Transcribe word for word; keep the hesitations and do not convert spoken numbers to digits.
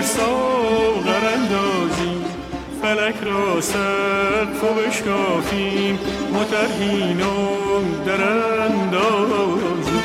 بر ساغر اندازیم، فلک را سقف و بشکافیم، مترهین و در اندازیم.